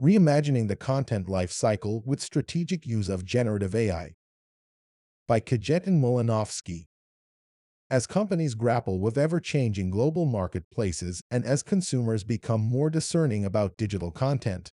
Reimagining the Content Life Cycle with Strategic Use of Generative AI by Kajetan Molinovsky. As companies grapple with ever-changing global marketplaces and as consumers become more discerning about digital content,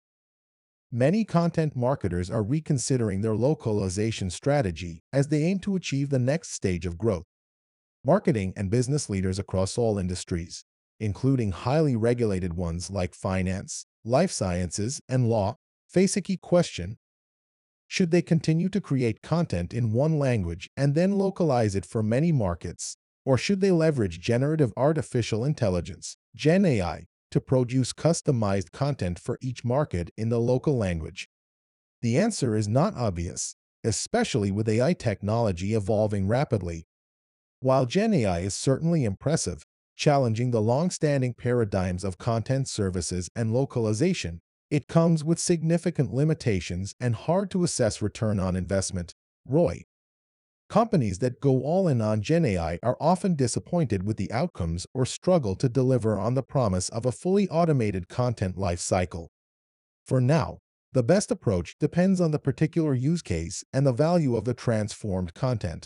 many content marketers are reconsidering their localization strategy as they aim to achieve the next stage of growth. Marketing and business leaders across all industries, including highly regulated ones like finance, life sciences, and law, face a key question. Should they continue to create content in one language and then localize it for many markets? Or should they leverage generative artificial intelligence, Gen AI, to produce customized content for each market in the local language? The answer is not obvious, especially with AI technology evolving rapidly. While Gen AI is certainly impressive, challenging the long-standing paradigms of content services and localization, it comes with significant limitations and hard-to-assess return on investment, ROI. Companies that go all in on Gen AI are often disappointed with the outcomes or struggle to deliver on the promise of a fully automated content life cycle. For now, the best approach depends on the particular use case and the value of the transformed content.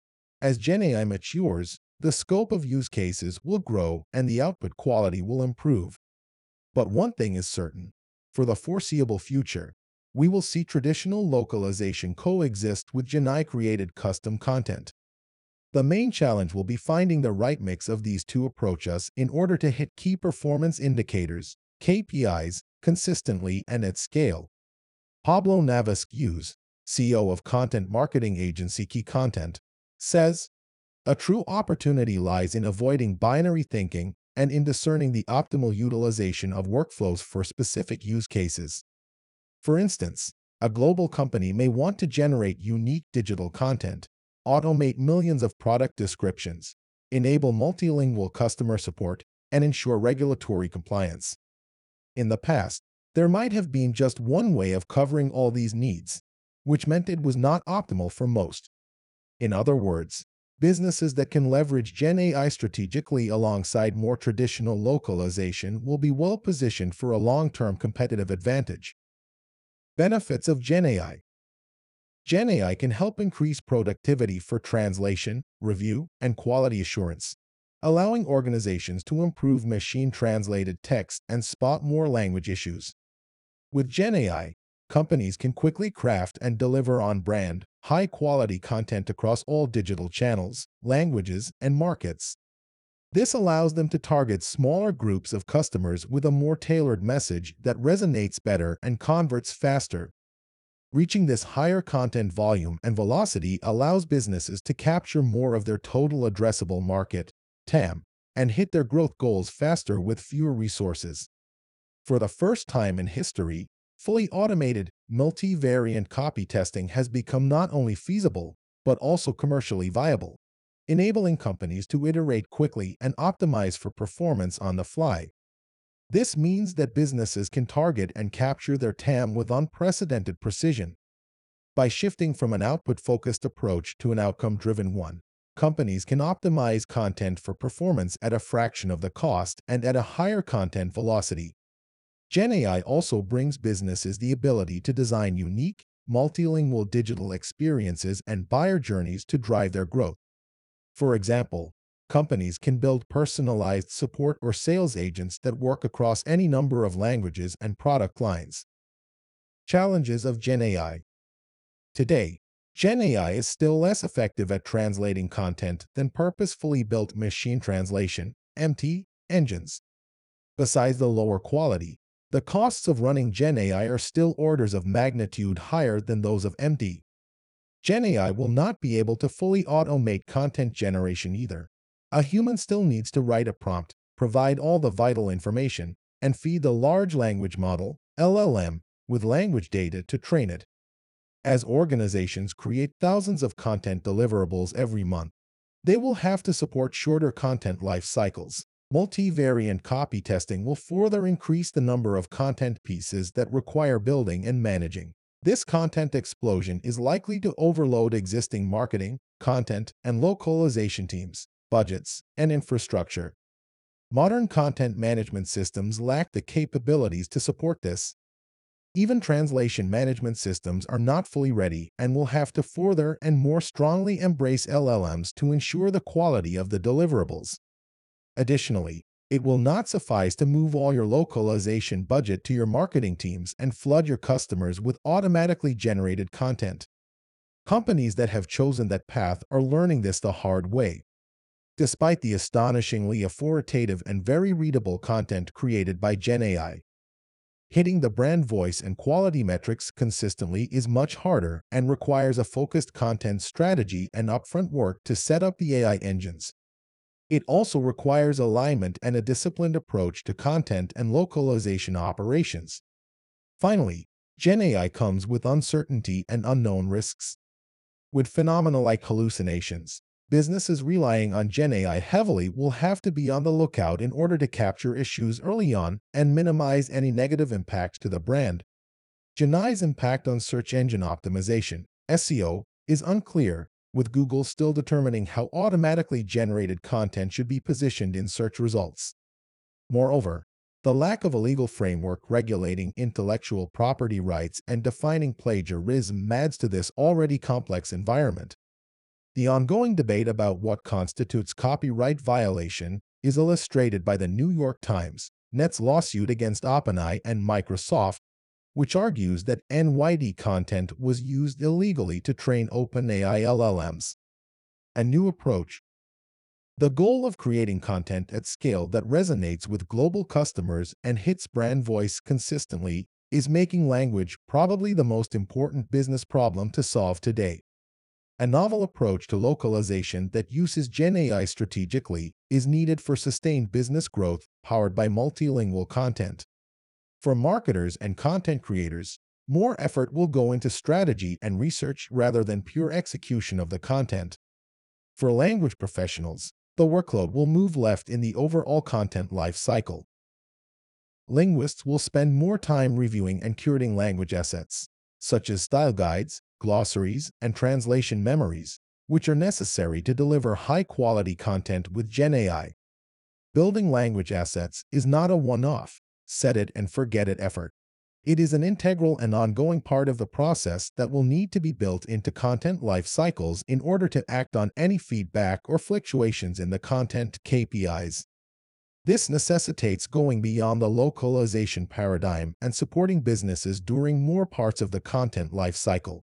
As Gen AI matures, the scope of use cases will grow and the output quality will improve. But one thing is certain. For the foreseeable future, we will see traditional localization coexist with Gen AI-created custom content. The main challenge will be finding the right mix of these two approaches in order to hit key performance indicators, KPIs, consistently and at scale. Pablo Navas-Guez, CEO of content marketing agency Key Content, says, "A true opportunity lies in avoiding binary thinking and in discerning the optimal utilization of workflows for specific use cases." For instance, a global company may want to generate unique digital content, automate millions of product descriptions, enable multilingual customer support, and ensure regulatory compliance. In the past, there might have been just one way of covering all these needs, which meant it was not optimal for most. In other words, businesses that can leverage Gen AI strategically alongside more traditional localization will be well positioned for a long-term competitive advantage. Benefits of Gen AI. Gen AI can help increase productivity for translation, review, and quality assurance, allowing organizations to improve machine-translated text and spot more language issues. With Gen AI, companies can quickly craft and deliver on-brand, high-quality content across all digital channels, languages, and markets. This allows them to target smaller groups of customers with a more tailored message that resonates better and converts faster. Reaching this higher content volume and velocity allows businesses to capture more of their total addressable market, TAM, and hit their growth goals faster with fewer resources. For the first time in history, fully automated, multivariant copy testing has become not only feasible, but also commercially viable, enabling companies to iterate quickly and optimize for performance on the fly. This means that businesses can target and capture their TAM with unprecedented precision. By shifting from an output-focused approach to an outcome-driven one, companies can optimize content for performance at a fraction of the cost and at a higher content velocity. Gen AI also brings businesses the ability to design unique, multilingual digital experiences and buyer journeys to drive their growth. For example, companies can build personalized support or sales agents that work across any number of languages and product lines. Challenges of Gen AI. Today, Gen AI is still less effective at translating content than purposefully built machine translation (MT) engines. Besides the lower quality, the costs of running Gen AI are still orders of magnitude higher than those of MT. Gen AI will not be able to fully automate content generation either. A human still needs to write a prompt, provide all the vital information, and feed the large language model, LLM, with language data to train it. As organizations create thousands of content deliverables every month, they will have to support shorter content life cycles. Multivariant copy testing will further increase the number of content pieces that require building and managing. This content explosion is likely to overload existing marketing, content, and localization teams, budgets, and infrastructure. Modern content management systems lack the capabilities to support this. Even translation management systems are not fully ready and will have to further and more strongly embrace LLMs to ensure the quality of the deliverables. Additionally, it will not suffice to move all your localization budget to your marketing teams and flood your customers with automatically generated content. Companies that have chosen that path are learning this the hard way. Despite the astonishingly authoritative and very readable content created by GenAI, hitting the brand voice and quality metrics consistently is much harder and requires a focused content strategy and upfront work to set up the AI engines. It also requires alignment and a disciplined approach to content and localization operations. Finally, GenAI comes with uncertainty and unknown risks. With phenomena like hallucinations, businesses relying on GenAI heavily will have to be on the lookout in order to capture issues early on and minimize any negative impact to the brand. GenAI's impact on search engine optimization, SEO, is unclear, with Google still determining how automatically generated content should be positioned in search results. Moreover, the lack of a legal framework regulating intellectual property rights and defining plagiarism adds to this already complex environment. The ongoing debate about what constitutes copyright violation is illustrated by the New York Times, Net's lawsuit against OpenAI and Microsoft, which argues that NYT content was used illegally to train OpenAI LLMs. A new approach. The goal of creating content at scale that resonates with global customers and hits brand voice consistently is making language probably the most important business problem to solve today. A novel approach to localization that uses GenAI strategically is needed for sustained business growth powered by multilingual content. For marketers and content creators, more effort will go into strategy and research rather than pure execution of the content. For language professionals, the workload will move left in the overall content life cycle. Linguists will spend more time reviewing and curating language assets, such as style guides, glossaries, and translation memories, which are necessary to deliver high-quality content with GenAI. Building language assets is not a one-off, set-it-and-forget-it effort. It is an integral and ongoing part of the process that will need to be built into content life cycles in order to act on any feedback or fluctuations in the content KPIs. This necessitates going beyond the localization paradigm and supporting businesses during more parts of the content life cycle.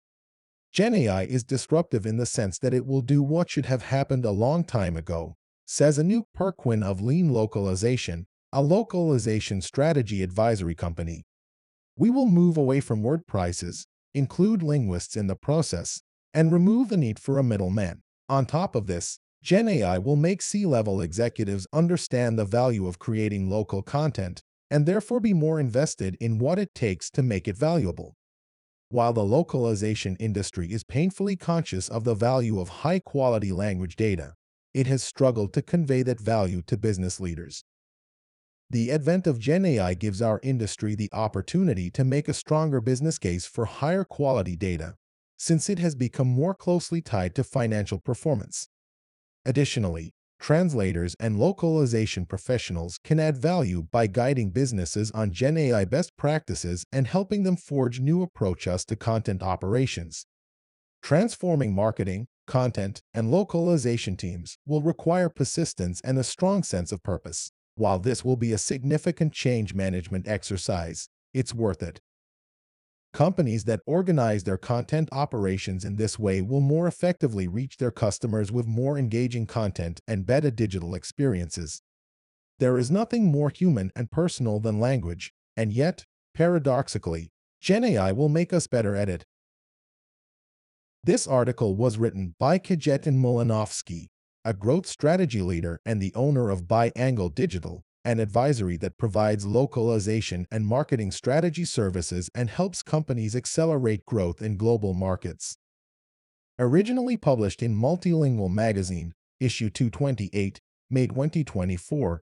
GenAI is disruptive in the sense that it will do what should have happened a long time ago, says Anouk Perquin of Lean Localization, a localization strategy advisory company. We will move away from word prices, include linguists in the process, and remove the need for a middleman. On top of this, GenAI will make C-level executives understand the value of creating local content and therefore be more invested in what it takes to make it valuable. While the localization industry is painfully conscious of the value of high-quality language data, it has struggled to convey that value to business leaders. The advent of GenAI gives our industry the opportunity to make a stronger business case for higher quality data, since it has become more closely tied to financial performance. Additionally, translators and localization professionals can add value by guiding businesses on GenAI best practices and helping them forge new approaches to content operations. Transforming marketing, content, and localization teams will require persistence and a strong sense of purpose. While this will be a significant change management exercise, it's worth it. Companies that organize their content operations in this way will more effectively reach their customers with more engaging content and better digital experiences. There is nothing more human and personal than language, and yet, paradoxically, GenAI will make us better at it. This article was written by Kajetan Malinovsky, a growth strategy leader and the owner of Bi-Angle Digital, an advisory that provides localization and marketing strategy services and helps companies accelerate growth in global markets. Originally published in Multilingual Magazine, Issue 228, May 2024,